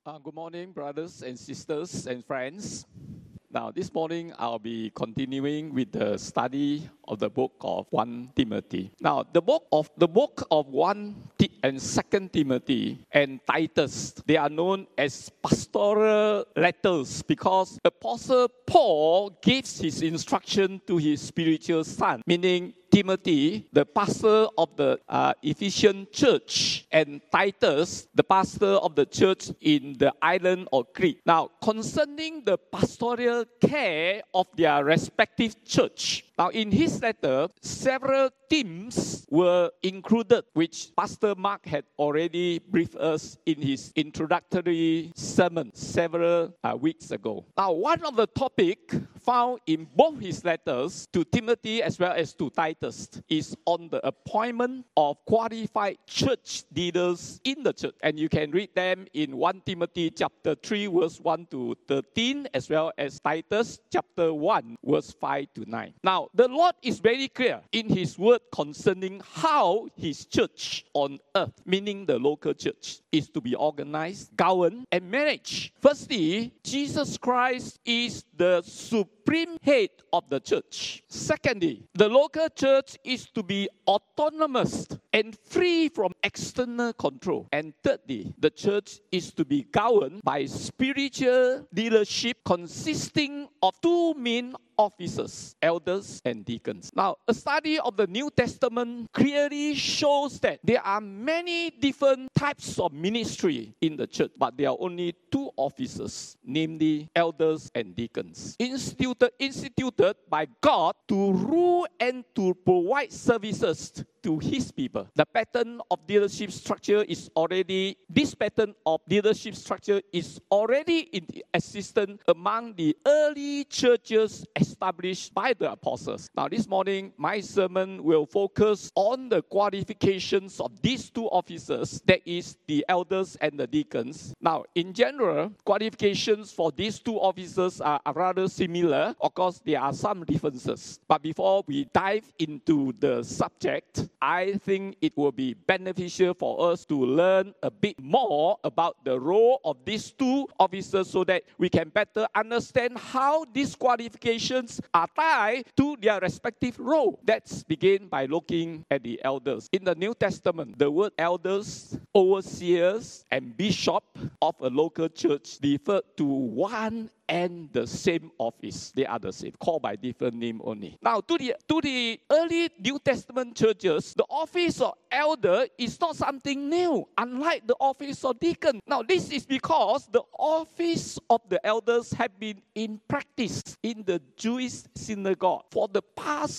Good morning, brothers and sisters and friends. Now, this morning I'll be continuing with the study of the book of 1 Timothy. Now, the book of 1 and 2 Timothy and Titus, they are known as pastoral letters because Apostle Paul gives his instruction to his spiritual son, meaning Timothy, the pastor of the Ephesian church, and Titus, the pastor of the church in the island of Crete. Now, concerning the pastoral care of their respective church. Now, in his letter, several themes were included, which Pastor Mark had already briefed us in his introductory sermon several weeks ago. Now, one of the topics found in both his letters to Timothy as well as to Titus is on the appointment of qualified church leaders in the church. And you can read them in 1 Timothy chapter 3 verse 1 to 13 as well as Titus chapter 1 verse 5 to 9. Now, the Lord is very clear in his word concerning how his church on earth, meaning the local church, is to be organized, governed, and managed. Firstly, Jesus Christ is the supreme head of the church. Secondly, the local church is to be autonomous and free from external control. And thirdly, the church is to be governed by spiritual leadership consisting of two main officers, elders and deacons. Now, a study of the New Testament clearly shows that there are many different types of ministry in the church, but there are only two officers, namely elders and deacons, instituted by God to rule and to provide services to his people. This pattern of leadership structure is already in existence among the early churches established by the apostles. Now, this morning, my sermon will focus on the qualifications of these two officers, that is, the elders and the deacons. Now, in general, qualifications for these two officers are rather similar. Of course, there are some differences. But before we dive into the subject, I think it will be beneficial for us to learn a bit more about the role of these two officers so that we can better understand how these qualifications are tied to their respective role. Let's begin by looking at the elders. In the New Testament, the word elders, overseers, and bishop of a local church refer to one and the same office. They are the same, called by different name only. Now, to the early New Testament churches, the office of elder is not something new, unlike the office of deacon. Now, this is because the office of the elders have been in practice in the Jewish synagogue for the past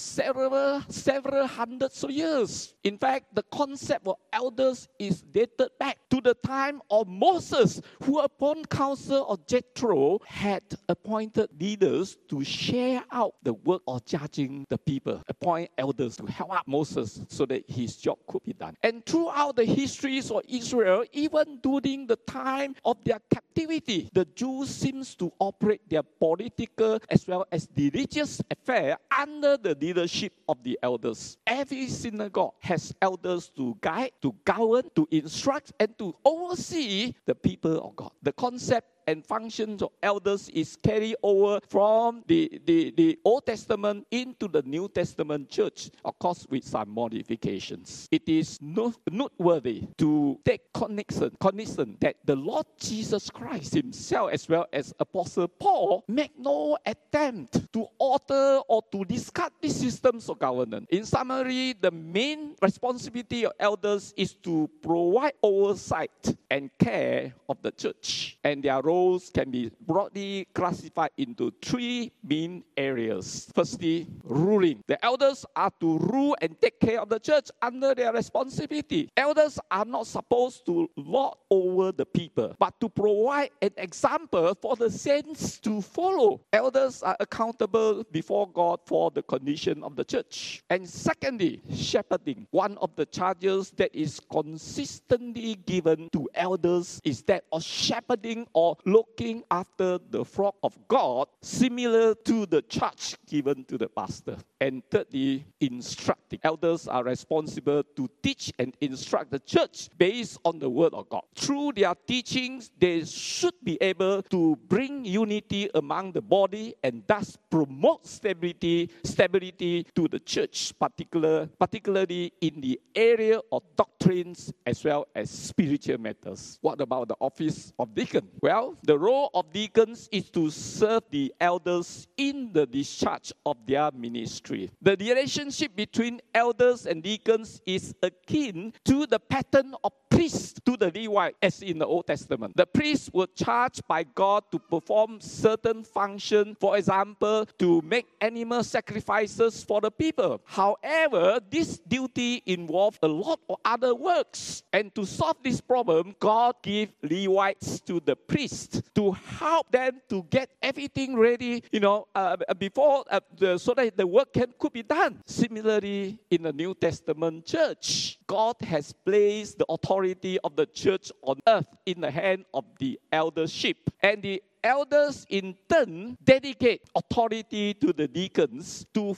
several hundreds of years. In fact, the concept of elders is dated back to the time of Moses, who upon counsel of Jethro had appointed leaders to share out the work of judging the people, appoint elders to help out Moses so that his job could be done. And throughout the histories of Israel, even during the time of their captivity, the Jews seems to operate their political as well as religious affair under the leadership of the elders. Every synagogue has elders to guide, to govern, to instruct, and to oversee the people of God. The concept and functions of elders is carried over from the Old Testament into the New Testament church, of course with some modifications. It is noteworthy to take cognizance that the Lord Jesus Christ himself as well as Apostle Paul make no attempt to alter or to discard these systems of governance. In summary, the main responsibility of elders is to provide oversight and care of the church, and their roles can be broadly classified into three main areas. Firstly, ruling. The elders are to rule and take care of the church under their responsibility. Elders are not supposed to lord over the people, but to provide an example for the saints to follow. Elders are accountable accountable before God for the condition of the church. And secondly, shepherding. One of the charges that is consistently given to elders is that of shepherding or looking after the flock of God, similar to the charge given to the pastor. And thirdly, instructing. Elders are responsible to teach and instruct the church based on the word of God. Through their teachings, they should be able to bring unity among the body and thus promote stability to the church, particularly in the area of doctrines as well as spiritual matters. What about the office of deacon? Well, the role of deacons is to serve the elders in the discharge of their ministry. The relationship between elders and deacons is akin to the pattern of priests to the Levite as in the Old Testament. The priests were charged by God to perform certain functions, for example, to make animal sacrifices for the people. However, this duty involved a lot of other works. And to solve this problem, God gave Levites to the priests to help them to get everything ready, before so that the work could be done. Similarly, in the New Testament church, God has placed the authority of the church on earth in the hand of the eldership. And the elders in turn dedicate authority to the deacons to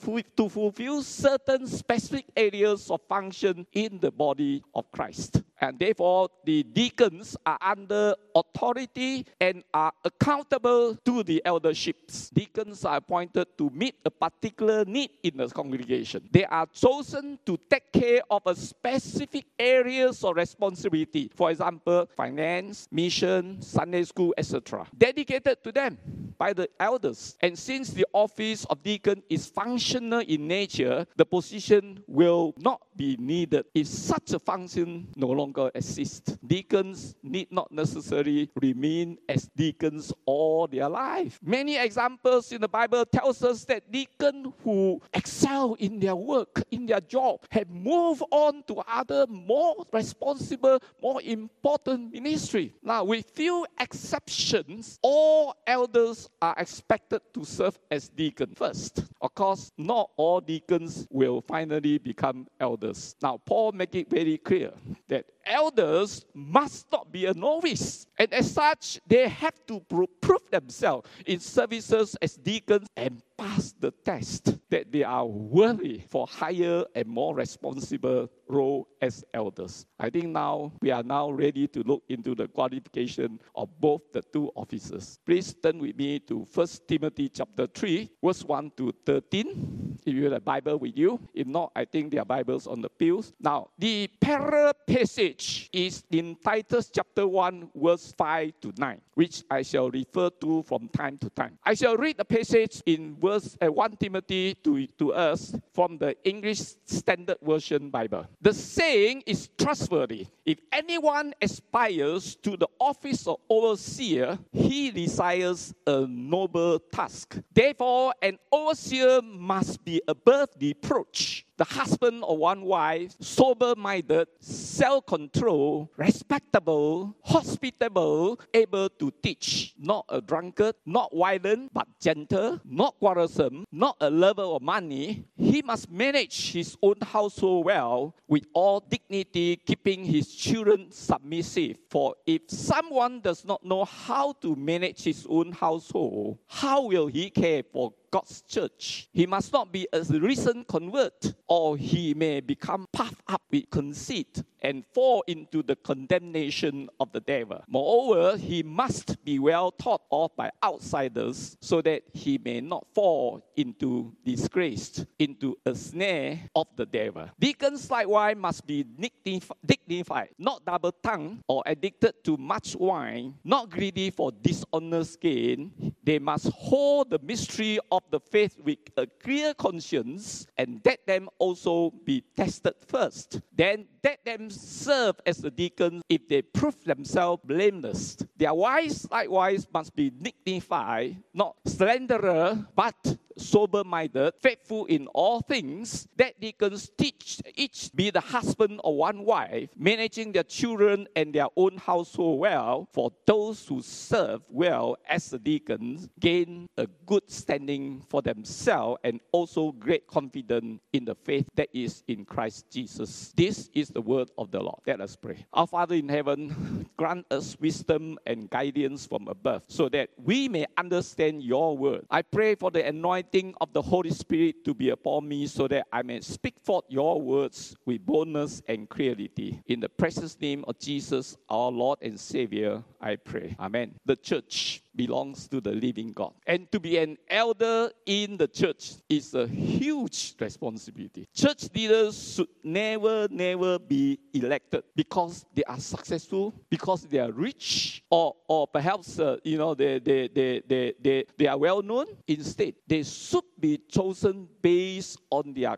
fulfill certain specific areas of function in the body of Christ. And therefore, the deacons are under authority and are accountable to the elderships. Deacons are appointed to meet a particular need in the congregation. They are chosen to take care of a specific areas of responsibility. For example, finance, mission, Sunday school, etc. Dedicated to them by the elders. And since the office of deacon is functional in nature, the position will not be needed if such a function no longer exists. Deacons need not necessarily remain as deacons all their life. Many examples in the Bible tells us that deacons who excel in their work, in their job, have moved on to other more responsible, more important ministry. Now, with few exceptions, all elders are expected to serve as deacons first. Of course, not all deacons will finally become elders. Now, Paul makes it very clear that elders must not be a novice. And as such, they have to prove themselves in services as deacons and pass the test that they are worthy for higher and more responsible role as elders. I think now we are now ready to look into the qualification of both the two officers. Please turn with me to 1 Timothy chapter 3, verse 1 to 13. If you have a Bible with you. If not, I think there are Bibles on the pews. Now, the parallel passage is in Titus chapter 1, verse 5 to 9, which I shall refer to from time to time. I shall read the passage in verse 1 Timothy to us from the English Standard Version Bible. The saying is trustworthy. If anyone aspires to the office of overseer, he desires a noble task. Therefore, an overseer must be above reproach, the husband of one wife, sober-minded, self-controlled, respectable, hospitable, able to teach, not a drunkard, not violent, but gentle, not quarrelsome, not a lover of money. He must manage his own household well, with all dignity, keeping his children submissive. For if someone does not know how to manage his own household, how will he care for God's church? He must not be a recent convert, or he may become puffed up with conceit and fall into the condemnation of the devil. Moreover, he must be well thought of by outsiders, so that he may not fall into disgrace, into a snare of the devil. Deacons likewise must be dignified, not double-tongued or addicted to much wine, not greedy for dishonest gain. They must hold the mystery of the faith with a clear conscience, and let them also be tested first. Then let them serve as the deacons if they prove themselves blameless. Their wives likewise must be dignified, not slanderer, but sober-minded, faithful in all things, that deacons teach each be the husband of one wife, managing their children and their own household well. For those who serve well as the deacons gain a good standing for themselves and also great confidence in the faith that is in Christ Jesus. This is the word of the Lord. Let us pray. Our Father in heaven, grant us wisdom and guidance from above so that we may understand your word. I pray for the anointing of the Holy Spirit to be upon me so that I may speak forth your words with boldness and clarity. In the precious name of Jesus, our Lord and Savior, I pray. Amen. The church belongs to the living God. And to be an elder in the church is a huge responsibility. Church leaders should never be elected because they are successful, because they are rich, or perhaps they are well known. Instead, they should be chosen based on their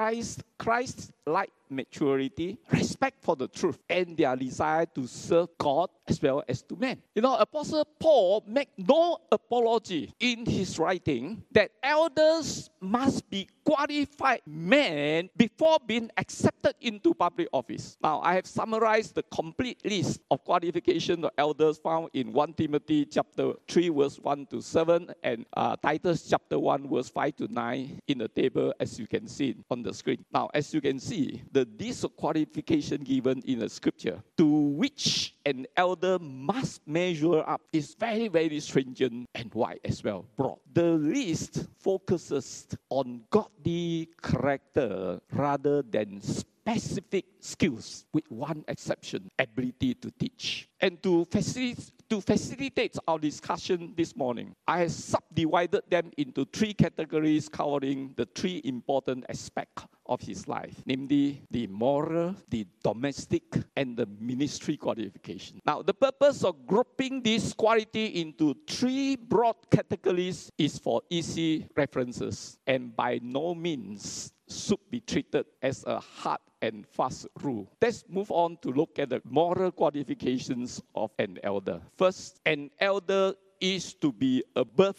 Christ-like maturity, respect for the truth, and their desire to serve God as well as to men. Apostle Paul made no apology in his writing that elders must be qualified men before being accepted into public office. Now, I have summarized the complete list of qualifications of elders found in 1 Timothy chapter 3 verse 1 to 7 and Titus chapter 1 verse 5 to 9 in the table as you can see on the screen. Now, as you can see, this qualification given in the scripture to which an elder must measure up is very stringent and wide as well, broad. The list focuses on godly character rather than specific skills, with one exception: ability to teach. And to facilitate our discussion this morning, I have subdivided them into three categories covering the three important aspects of his life, namely the moral, the domestic, and the ministry qualification. Now, the purpose of grouping this quality into three broad categories is for easy references and by no means should be treated as a hard and fast rule. Let's move on to look at the moral qualifications of an elder. First, an elder is to be above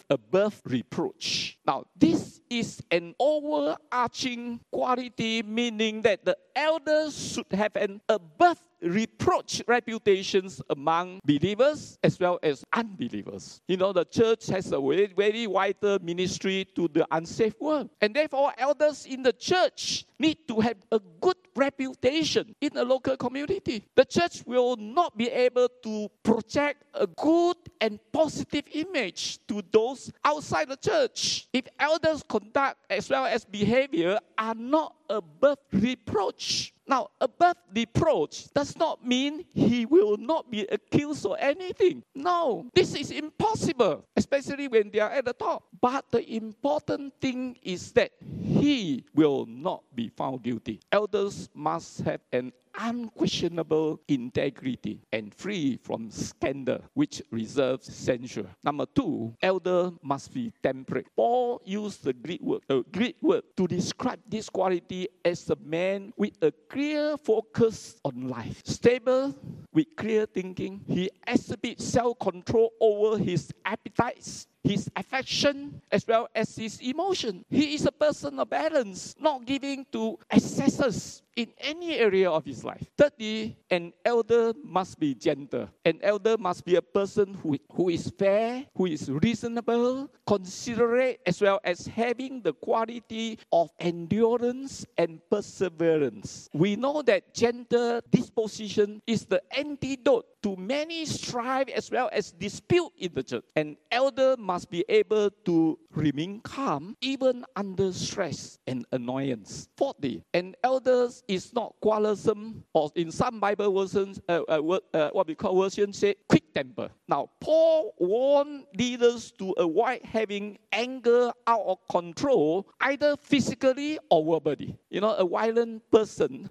reproach. Now, this is an overarching quality, meaning that the elders should have an above reproach reputations among believers as well as unbelievers. The church has a very vital ministry to the unsaved world. And therefore, elders in the church need to have a good reputation in the local community. The church will not be able to project a good and positive image to those outside the church if elders' conduct as well as behavior are not above reproach. Now, above reproach does not mean he will not be accused or anything. No, this is impossible, especially when they are at the top. But the important thing is that he will not be found guilty. Elders must have an unquestionable integrity and free from scandal, which reserves censure. Number two, elder must be temperate. Paul used the Greek word to describe this quality as a man with a clear focus on life, stable with clear thinking. He exhibits self-control over his appetites, his affection, as well as his emotion. He is a person of balance, not giving to excesses in any area of his life. Thirdly, an elder must be gentle. An elder must be a person who is fair, who is reasonable, considerate, as well as having the quality of endurance and perseverance. We know that gentle disposition is the antidote to many strife as well as dispute in the church. An elder must be able to remain calm even under stress and annoyance. Fourthly, an elder is not quarrelsome, or in some Bible versions, what we call versions say quick temper. Now, Paul warned leaders to avoid having anger out of control, either physically or verbally. A violent person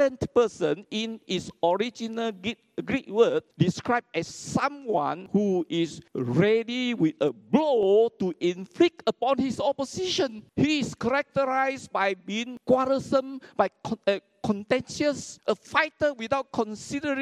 in its original Greek word described as someone who is ready with a blow to inflict upon his opposition. He is characterized by being quarrelsome, by contentious, a fighter without considering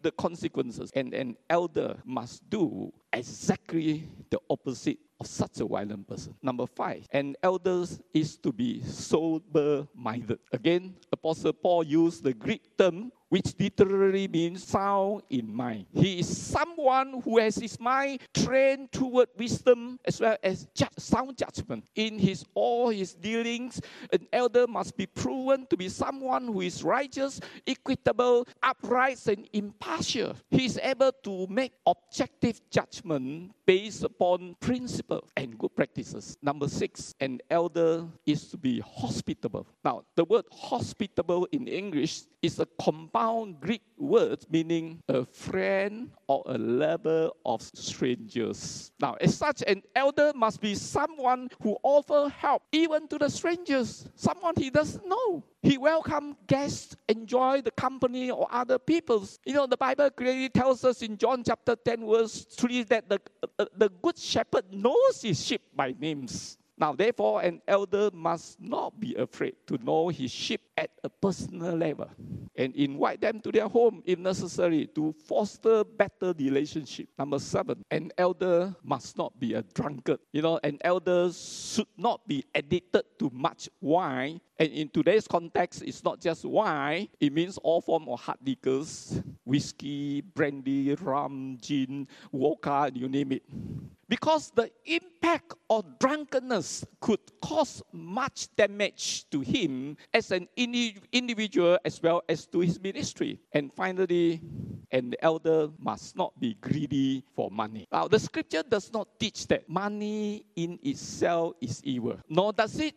the consequences. And an elder must do exactly the opposite of such a violent person. Number 5, an elder is to be sober-minded. Again, Apostle Paul used the Greek term which literally means sound in mind. He is someone who has his mind trained toward wisdom as well as sound judgment. In all his dealings, an elder must be proven to be someone who is righteous, equitable, upright, and impartial. He is able to make objective judgment based upon principles and good practices. Number 6, an elder is to be hospitable. Now, the word hospitable in English is a compound Greek word meaning a friend or a lover of strangers. Now, as such, an elder must be someone who offers help even to the strangers, someone he doesn't know. He welcomes guests, enjoy the company of other people. You know, the Bible clearly tells us in John chapter 10, verse 3, that the good shepherd knows his sheep by names. Now, therefore, an elder must not be afraid to know his sheep at a personal level and invite them to their home if necessary to foster better relationship. Number 7, an elder must not be a drunkard. You know, an elder should not be addicted to much wine. And in today's context, it's not just wine. It means all forms of hard liquors, whiskey, brandy, rum, gin, vodka, you name it. Because the impact of drunkenness could cause much damage to him as an individual as well as to his ministry. And finally, an elder must not be greedy for money. Now, the scripture does not teach that money in itself is evil. Nor does it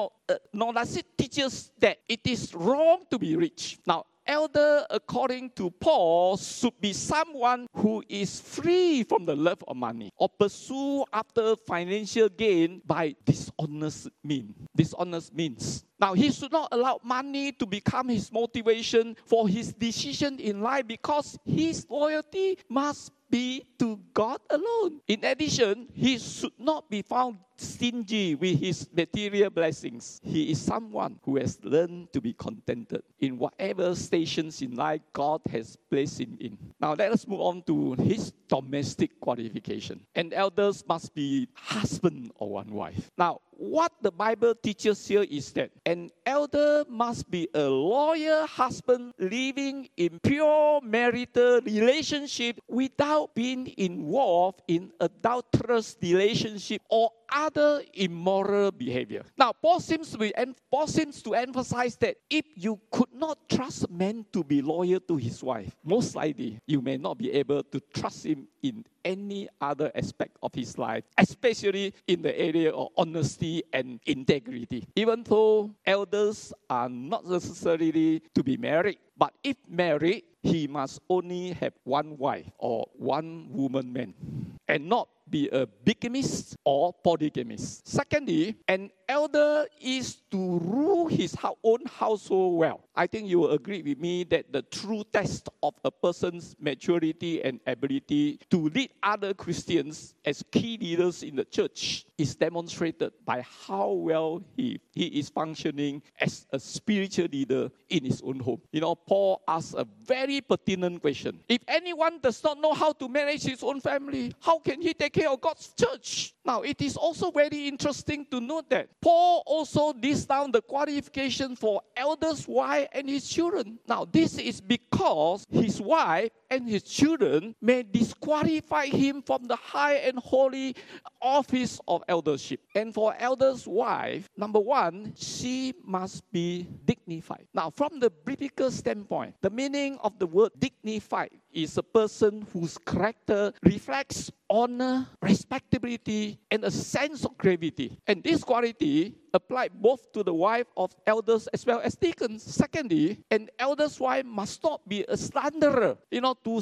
teach us that it is wrong to be rich. Now, elder, according to Paul, should be someone who is free from the love of money or pursue after financial gain by dishonest means. Now, he should not allow money to become his motivation for his decision in life because his loyalty must be to God alone. In addition, he should not be found stingy with his material blessings. He is someone who has learned to be contented in whatever stations in life God has placed him in. Now, let us move on to his domestic qualification. An elder must be husband of one wife. Now, what the Bible teaches here is that an elder must be a loyal husband living in pure marital relationship without being involved in adulterous relationship or other immoral behavior. Now, Paul seems to emphasize that if you could not trust a man to be loyal to his wife, most likely you may not be able to trust him in any other aspect of his life, especially in the area of honesty and integrity. Even though elders are not necessarily to be married, but if married, he must only have one wife or one woman man and not be a bigamist or polygamist. Secondly, an elder is to rule his own household well. I think you will agree with me that the true test of a person's maturity and ability to lead other Christians as key leaders in the church is demonstrated by how well he is functioning as a spiritual leader in his own home. You know, Paul asks a very pertinent question. If anyone does not know how to manage his own family, how can he take care of God's church? Now, it is also very interesting to note that Paul also lists down the qualification for elders' wife and his children. Now, this is because his wife and his children may disqualify him from the high and holy office of eldership. And for elders' wife, number 1, she must be dignified. Now, from the biblical standpoint, the meaning of the word dignified is a person whose character reflects honor, respectability, and a sense of gravity. And this quality applied both to the wife of elders as well as deacons. Secondly, an elder's wife must not be a slanderer. You know, to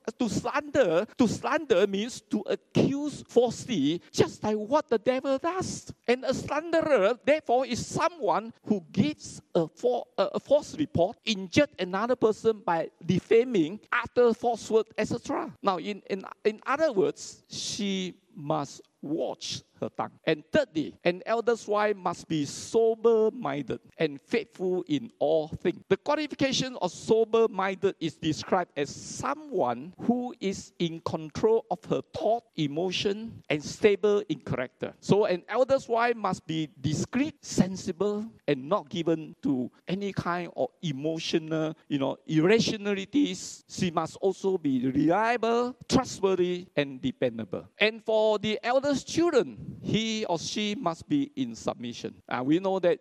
slander means to accuse falsely, just like what the devil does. And a slanderer, therefore, is someone who gives a false report, injure another person by defaming, utter falsehood, etc. Now, in other words, she must watch her tongue. And thirdly, an elder's wife must be sober-minded and faithful in all things. The qualification of sober-minded is described as someone who is in control of her thought, emotion, and stable in character. So an elder's wife must be discreet, sensible, and not given to any kind of emotional, irrationalities. She must also be reliable, trustworthy, and dependable. And for the elder's children, he or she must be in submission. We know that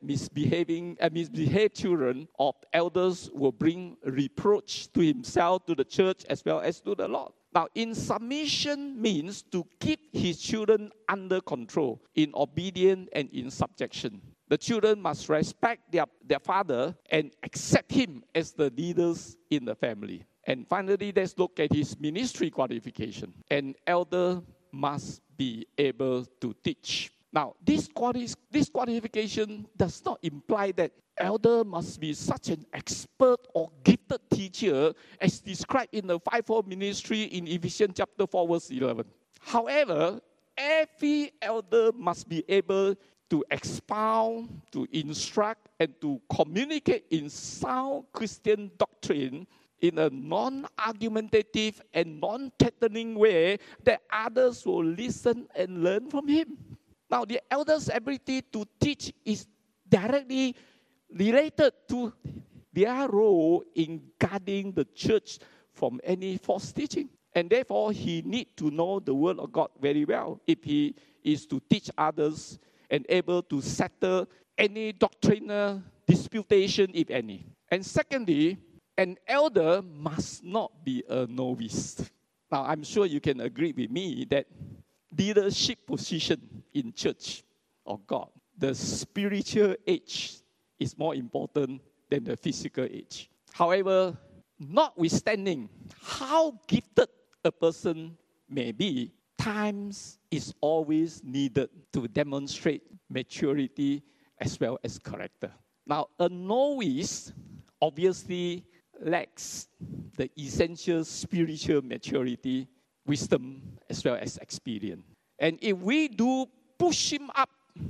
misbehaved children of elders will bring reproach to himself, to the church, as well as to the Lord. Now, in submission means to keep his children under control, in obedience and in subjection. The children must respect their father and accept him as the leaders in the family. And finally, let's look at his ministry qualification. An elder must be able to teach. Now, this qualification does not imply that elder must be such an expert or gifted teacher as described in the fivefold ministry in Ephesians chapter 4, verse 11. However, every elder must be able to expound, to instruct, and to communicate in sound Christian doctrine in a non-argumentative and non-threatening way that others will listen and learn from him. Now, the elder's ability to teach is directly related to their role in guarding the church from any false teaching. And therefore, he needs to know the word of God very well if he is to teach others and able to settle any doctrinal disputation, if any. And secondly, an elder must not be a novice. Now, I'm sure you can agree with me that leadership position in church of God, the spiritual age is more important than the physical age. However, notwithstanding how gifted a person may be, times is always needed to demonstrate maturity as well as character. Now, a novice obviously lacks the essential spiritual maturity, wisdom, as well as experience. And if we do push him up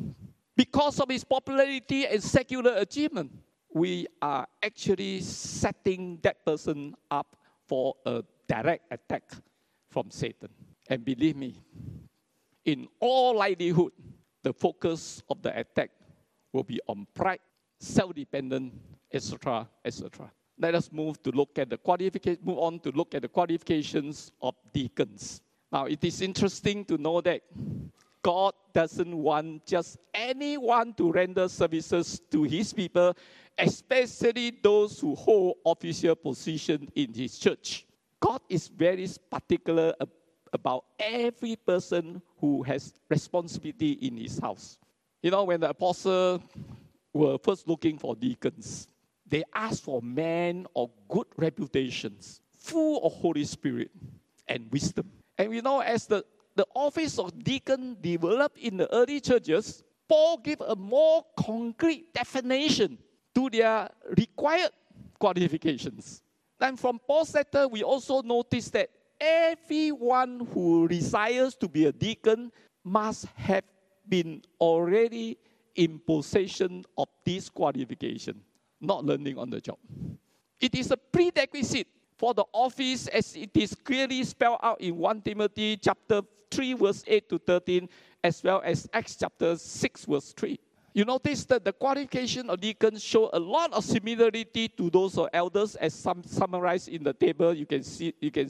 because of his popularity and secular achievement, we are actually setting that person up for a direct attack from Satan. And believe me, in all likelihood, the focus of the attack will be on pride, self-dependence, etc., etc. Let us move on to look at the qualifications of deacons. Now, it is interesting to know that God doesn't want just anyone to render services to his people, especially those who hold official position in his church. God is very particular about every person who has responsibility in his house. When the apostles were first looking for deacons, they asked for men of good reputations, full of Holy Spirit and wisdom. And as the office of deacon developed in the early churches, Paul gave a more concrete definition to their required qualifications. And from Paul's letter, we also notice that everyone who desires to be a deacon must have been already in possession of this qualification, not learning on the job. It is a prerequisite for the office as it is clearly spelled out in 1 Timothy chapter 3, verse 8 to 13, as well as Acts chapter 6, verse 3. You notice that the qualification of deacons show a lot of similarity to those of elders, as summarized in the table. You can see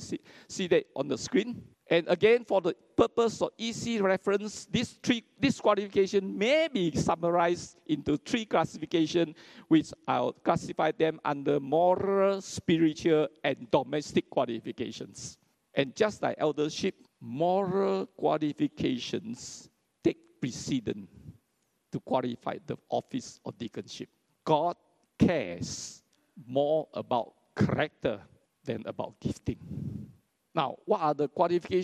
that on the screen. And again, for the purpose of easy reference, this qualification may be summarized into three classifications, which I'll classify them under moral, spiritual, and domestic qualifications. And just like eldership, moral qualifications take precedence to qualify the office of deaconship. God cares more about character than about gifting. Now, what are the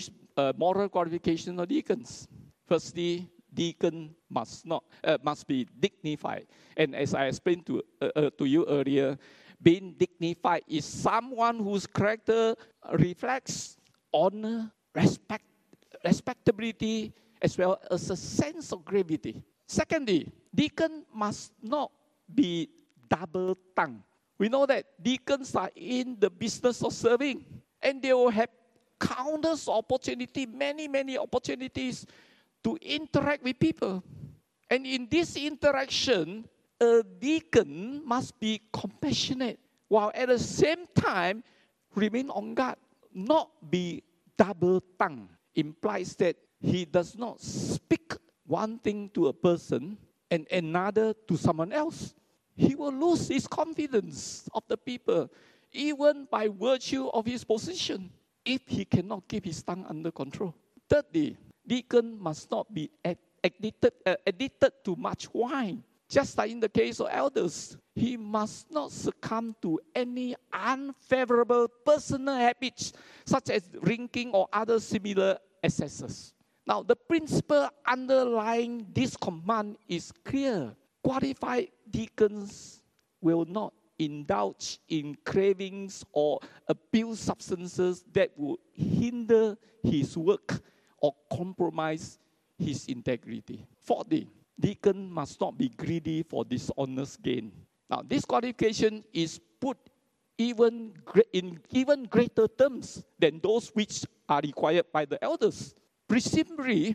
moral qualifications of deacons? Firstly, deacon must be dignified. And as I explained to you earlier, being dignified is someone whose character reflects honor, respect, respectability as well as a sense of gravity. Secondly, deacon must not be double-tongued. We know that deacons are in the business of serving, and they will have countless opportunities, many opportunities to interact with people. And in this interaction, a deacon must be compassionate, while at the same time remain on guard, not be double-tongued. Implies that he does not speak one thing to a person and another to someone else. He will lose his confidence of the people, even by virtue of his position, if he cannot keep his tongue under control. Thirdly, deacon must not be addicted to much wine. Just like in the case of elders, he must not succumb to any unfavorable personal habits, such as drinking or other similar excesses. Now, the principle underlying this command is clear. Qualified deacons will not indulge in cravings or abuse substances that would hinder his work or compromise his integrity. Fourthly, deacon must not be greedy for dishonest gain. Now, this qualification is put in even greater terms than those which are required by the elders. Presumably,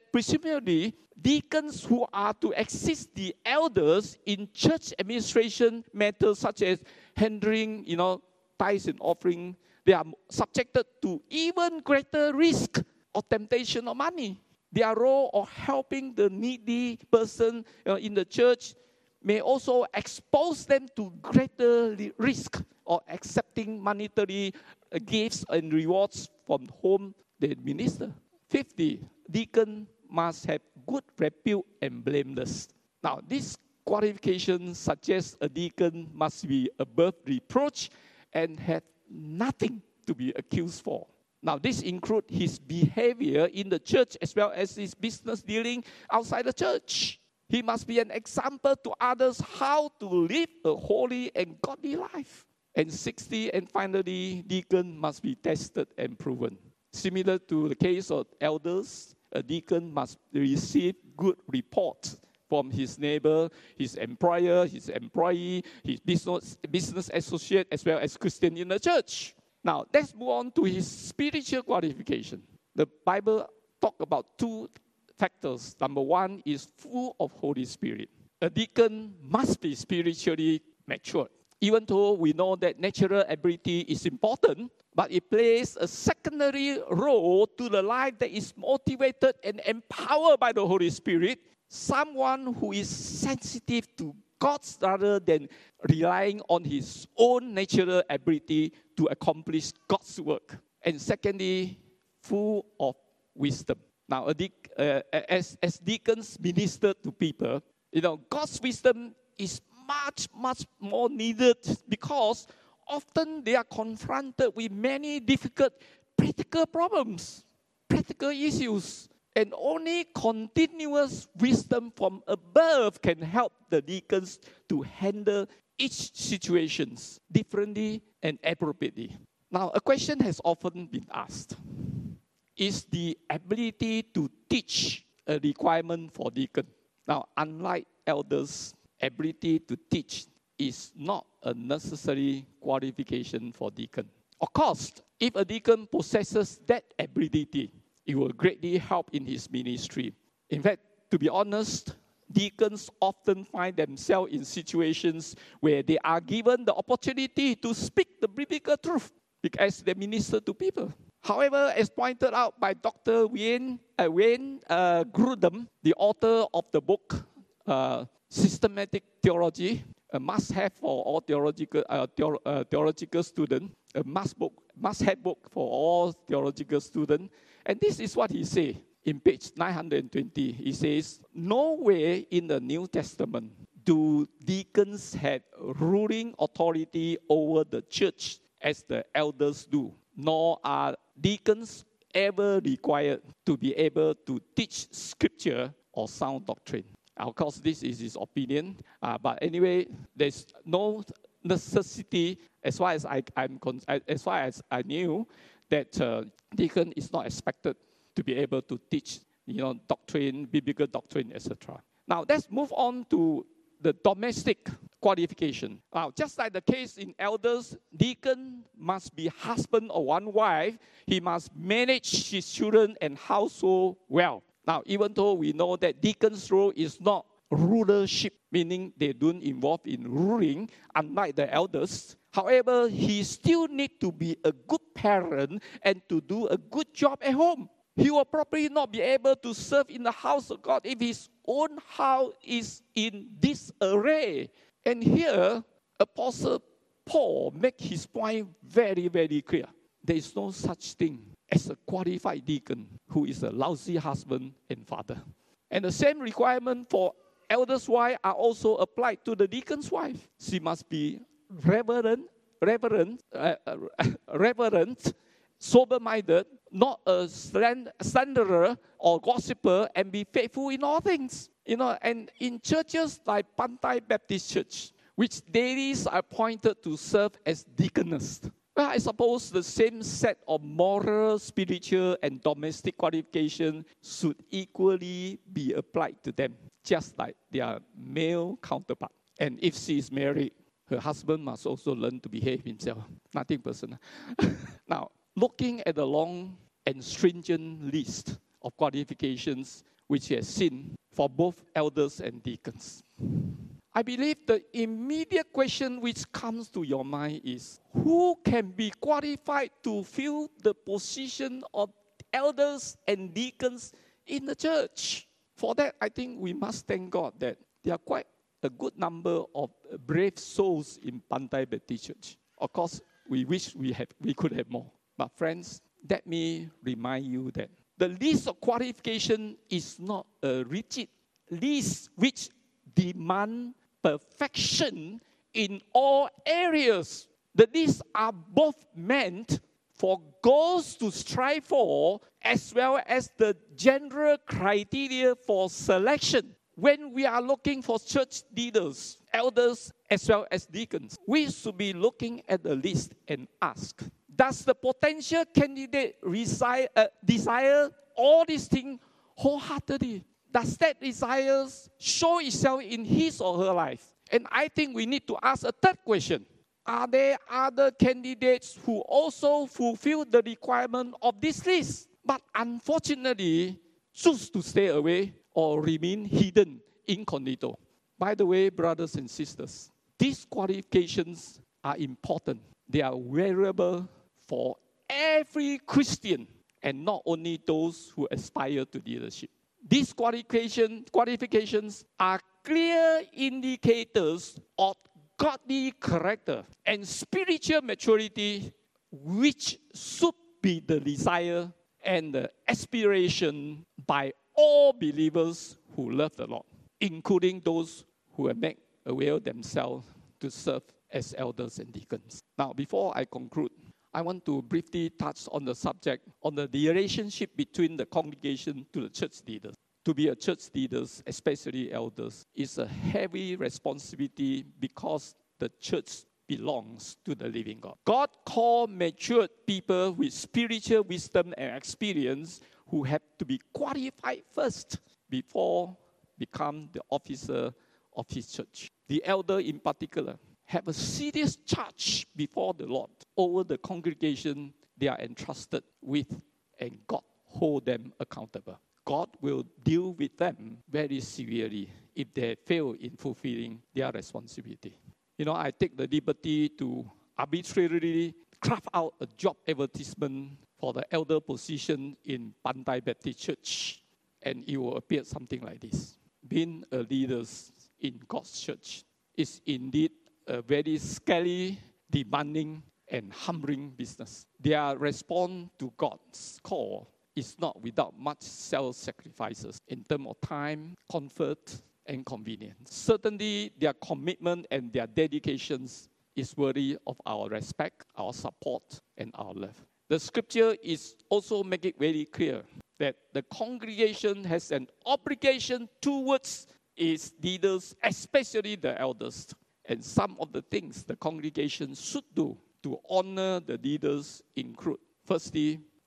deacons who are to assist the elders in church administration matters such as handling, tithes and offering, they are subjected to even greater risk or temptation of money. Their role of helping the needy person in the church may also expose them to greater risk of accepting monetary gifts and rewards from whom they minister. Fifthly, deacon must have good repute and blameless. Now, this qualification suggests a deacon must be above reproach and have nothing to be accused for. Now, this includes his behavior in the church as well as his business dealing outside the church. He must be an example to others how to live a holy and godly life. And sixthly, and finally, deacon must be tested and proven. Similar to the case of elders, a deacon must receive good reports from his neighbor, his employer, his employee, his business associate, as well as Christian in the church. Now, let's move on to his spiritual qualification. The Bible talks about two factors. Number one is full of Holy Spirit. A deacon must be spiritually mature. Even though we know that natural ability is important, but it plays a secondary role to the life that is motivated and empowered by the Holy Spirit. Someone who is sensitive to God's rather than relying on his own natural ability to accomplish God's work. And secondly, full of wisdom. Now, as deacons minister to people, God's wisdom is much more needed because often they are confronted with many difficult practical problems, practical issues. And only continuous wisdom from above can help the deacons to handle each situation differently and appropriately. Now, a question has often been asked. Is the ability to teach a requirement for deacon? Now, unlike elders, ability to teach is not a necessary qualification for deacon. Of course, if a deacon possesses that ability, it will greatly help in his ministry. In fact, to be honest, deacons often find themselves in situations where they are given the opportunity to speak the biblical truth as they minister to people. However, as pointed out by Dr. Wayne Grudem, the author of the book Systematic Theology, a must-have for all theological students, a must-have book for all theological students. And this is what he says in page 920. He says, nowhere in the New Testament do deacons have ruling authority over the church as the elders do, nor are deacons ever required to be able to teach scripture or sound doctrine. Of course, this is his opinion, but anyway, there's no necessity as far as I knew that deacon is not expected to be able to teach, doctrine, biblical doctrine, etc. Now, let's move on to the domestic qualification. Now, just like the case in elders, deacon must be husband of one wife. He must manage his children and household well. Now, even though we know that deacon's role is not rulership, meaning they don't involve in ruling, unlike the elders. However, he still needs to be a good parent and to do a good job at home. He will probably not be able to serve in the house of God if his own house is in disarray. And here, Apostle Paul makes his point very, very clear. There is no such thing as a qualified deacon who is a lousy husband and father. And the same requirement for elders' wife are also applied to the deacon's wife. She must be reverent, sober-minded, not a slanderer or gossiper, and be faithful in all things. And in churches like Pantai Baptist Church, which ladies are appointed to serve as deaconess, well, I suppose the same set of moral, spiritual, and domestic qualifications should equally be applied to them, just like their male counterpart. And if she is married, her husband must also learn to behave himself. Nothing personal. Now, looking at the long and stringent list of qualifications which he has seen for both elders and deacons, I believe the immediate question which comes to your mind is, who can be qualified to fill the position of elders and deacons in the church? For that, I think we must thank God that there are quite a good number of brave souls in Pantai Baptist Church. Of course, we wish we could have more. But friends, let me remind you that the list of qualification is not a rigid list which demands perfection in all areas. The lists are both meant for goals to strive for, as well as the general criteria for selection. When we are looking for church leaders, elders, as well as deacons, we should be looking at the list and ask, does the potential candidate desire all these things wholeheartedly? Does that desire show itself in his or her life? And I think we need to ask a third question. Are there other candidates who also fulfill the requirement of this list, but unfortunately choose to stay away or remain hidden incognito? By the way, brothers and sisters, these qualifications are important. They are variable for every Christian and not only those who aspire to leadership. These qualifications are clear indicators of godly character and spiritual maturity, which should be the desire and the aspiration by all believers who love the Lord, including those who have made avail themselves to serve as elders and deacons. Now, before I conclude, I want to briefly touch on the subject on the relationship between the congregation to the church leaders. To be a church leader, especially elders, is a heavy responsibility because the church belongs to the living God. God called matured people with spiritual wisdom and experience who have to be qualified first before become the officer of his church. The elder in particular have a serious charge before the Lord over the congregation they are entrusted with, and God hold them accountable. God will deal with them very severely if they fail in fulfilling their responsibility. I take the liberty to arbitrarily craft out a job advertisement for the elder position in Pantai Baptist Church, and it will appear something like this. Being a leader in God's church is indeed a very scary, demanding, and humbling business. Their response to God's call is not without much self-sacrifices in terms of time, comfort, and convenience. Certainly, their commitment and their dedications is worthy of our respect, our support, and our love. The scripture is also making it very clear that the congregation has an obligation towards its leaders, especially the elders. And some of the things the congregation should do to honor the leaders include, firstly,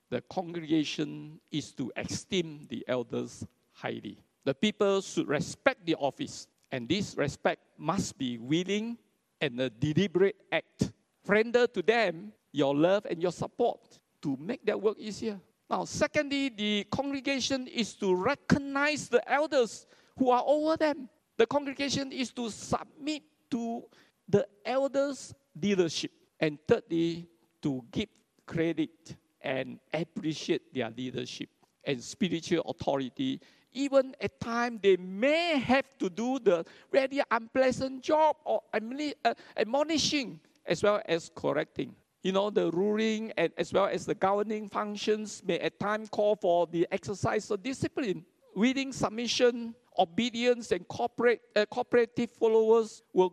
the congregation is to esteem the elders highly. The people should respect the office, and this respect must be willing and a deliberate act. Render to them your love and your support to make their work easier. Now, secondly, the congregation is to recognize the elders who are over them. The congregation is to submit to the elders' leadership. And thirdly, to give credit and appreciate their leadership and spiritual authority. Even at times they may have to do the very unpleasant job or admonishing as well as correcting. You know, the ruling and as well as the governing functions may at times call for the exercise of discipline. Willing submission, obedience, and cooperative followers will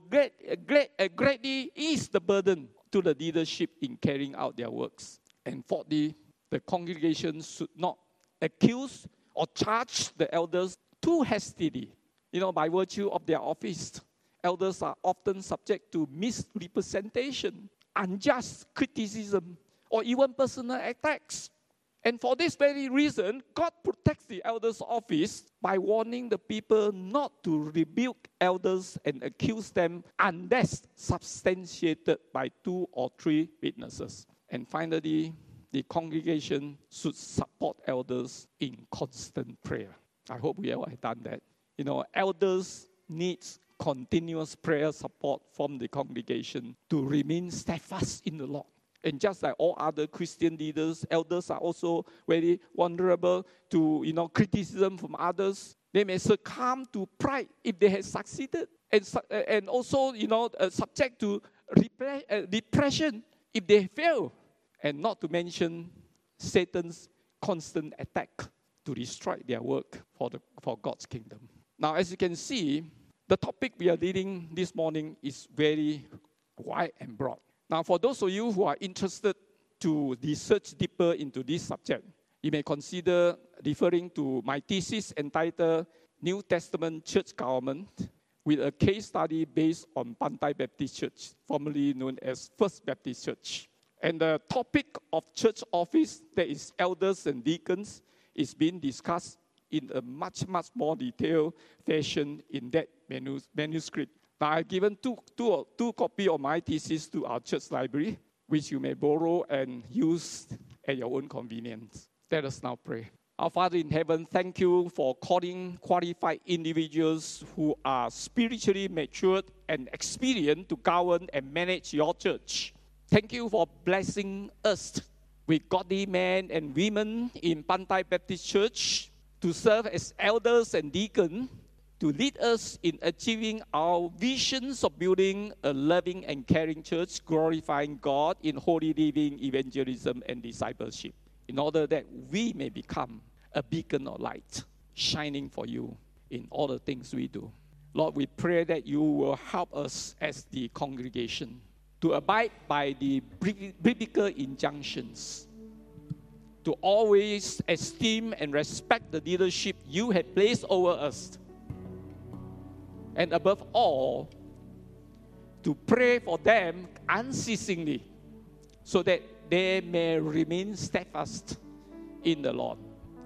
greatly ease the burden to the leadership in carrying out their works. And fourthly, the congregation should not accuse or charge the elders too hastily. You know, by virtue of their office, elders are often subject to misrepresentation, unjust criticism, or even personal attacks. And for this very reason, God protects the elders' office by warning the people not to rebuke elders and accuse them unless substantiated by 2 or 3 witnesses. And finally, the congregation should support elders in constant prayer. I hope we all have done that. You know, elders need continuous prayer support from the congregation to remain steadfast in the Lord. And just like all other Christian leaders, elders are also very vulnerable to, criticism from others. They may succumb to pride if they have succeeded. And also, subject to depression if they fail. And not to mention Satan's constant attack to destroy their work for God's kingdom. Now, as you can see, the topic we are dealing this morning is very wide and broad. Now, for those of you who are interested to research deeper into this subject, you may consider referring to my thesis entitled New Testament Church Government, with a case study based on Pantai Baptist Church, formerly known as First Baptist Church. And the topic of church office, that is elders and deacons, is being discussed in a much more detailed fashion in that manuscript. Now, I've given two copies of my thesis to our church library, which you may borrow and use at your own convenience. Let us now pray. Our Father in heaven, thank you for calling qualified individuals who are spiritually matured and experienced to govern and manage your church. Thank you for blessing us with godly men and women in Pantai Baptist Church to serve as elders and deacons, to lead us in achieving our visions of building a loving and caring church, glorifying God in holy living, evangelism, and discipleship, in order that we may become a beacon of light, shining for you in all the things we do. Lord, we pray that you will help us as the congregation to abide by the biblical injunctions, to always esteem and respect the leadership you have placed over us, and above all, to pray for them unceasingly so that they may remain steadfast in the Lord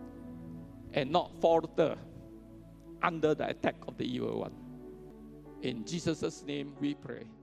and not falter under the attack of the evil one. In Jesus' name we pray.